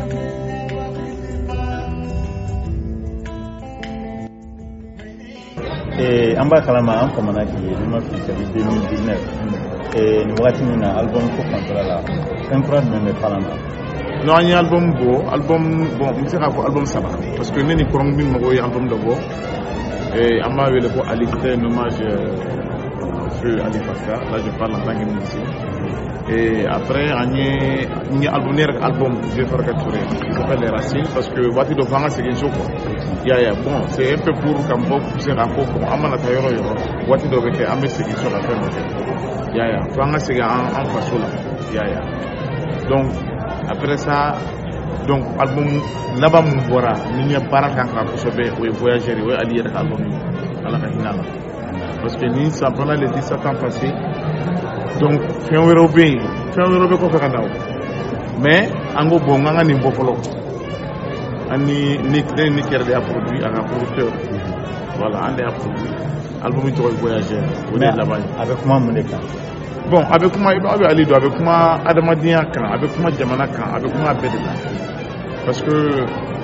an b'a kalama an famana k'i ye n'i ma fili kabi 2019 nin wagati min na album ko fanfɛla la fɛn kura jumɛn bɛ falan na. Non, an ye album bɔ n bɛ se k'a fɔ album saba parce que ne ni kɔrɔn min mago ye album dɔ bɔ an b'a wele ko Ali, c'était un hommage sur Ali Farka, là je parle en tant que musicien. Et après an ye album ne yɛrɛ album je Farka Touré qui s'appelle Les Racines parce que waati dɔ f'an ka segin so quoi. Ya bon c'est un peu pour k'an bɔ pousser k'a fɔ bon an mana taa yɔrɔ yɔrɔ waati dɔ bɛ kɛ an bɛ segin so ka fɛn dɔ kɛ ya fo an ka segin an faso la ya donc après ça donc album laban mun bɔra ni ye baara kan ka kosɛbɛ o ye Voyageurs o ye Ali yɛrɛ ka album ye ala ka hinɛ la parce que ni ça pendant les 17 ans passés donc fɛn wɛrɛw bɛ kɔfɛ ka na o mais an ko bon an ka nin bɔ fɔlɔ ani ni kɛra de y'a produit a ka producteur voilà an de y'a produit album in tɔgɔ ye Voyageurs o de ye laban ye. A bɛ kuma mun de kan? Bon a bɛ kuma a bɛ Ali don a bɛ kuma adamadenya kan a bɛ kuma jamana kan a bɛ kuma bɛɛ de la parce que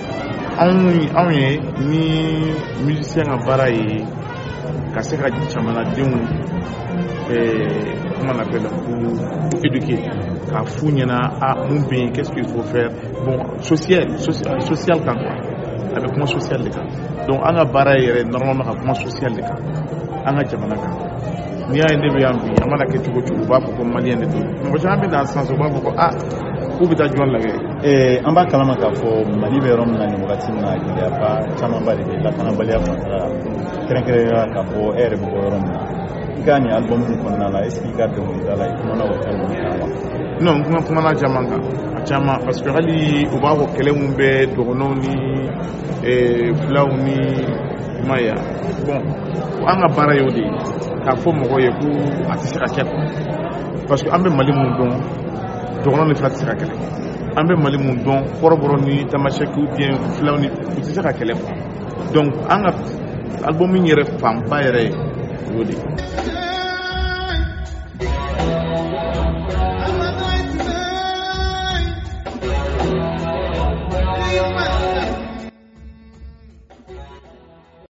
anw ye ni musicien ka baara ye ka se ka jamanadenw comment on appelle pour éduquer k'a f'u ɲɛna mun bɛ yen qu'est-ce qu'il faut faire bon social kan quoi a bɛ kuma social de kan donc an ka baara yɛrɛ normalement ka kuma social de kan an ka jamana kan n'i y'a ye ne bɛ yan bi a mana kɛ cogo o cogo u b'a fɔ ko maliyɛn de don mɔgɔ caman bɛ na sisan u b'a fɔ ko k'u bɛ taa jɔn lajɛ. An b'a kalama k'a fɔ Mali bɛ yɔrɔ min na nin wagati min na gɛlɛyaba camanba de bɛ lakanabaliya fanfɛla la kɛrɛnkɛrɛnnenya k'a fɔ e yɛrɛ bɛ bɔ yɔrɔ min na i ka nin album kɔnɔna la est-ce que i ka dɔnkilida la i kumana o fɛn ninnu kan wa? Non n kumana caman kan a caman parce que hali u b'a fɔ kɛlɛ min bɛ dɔgɔnɔw ni filaw ni i m'a ye bon an ka baara y'o de ye k'a fɔ mɔgɔw ye ko a tɛ se ka kɛ parce que an bɛ Mali mun dɔn dɔgɔnɔ ni fila tɛ se ka kɛlɛ an bɛ Mali mun dɔn kɔrɔbɔrɔ ni tamasɛki ou bien filaw ni u tɛ se ka kɛlɛ quoi donc an ka album yɛrɛ fanba yɛrɛ ye o de ye.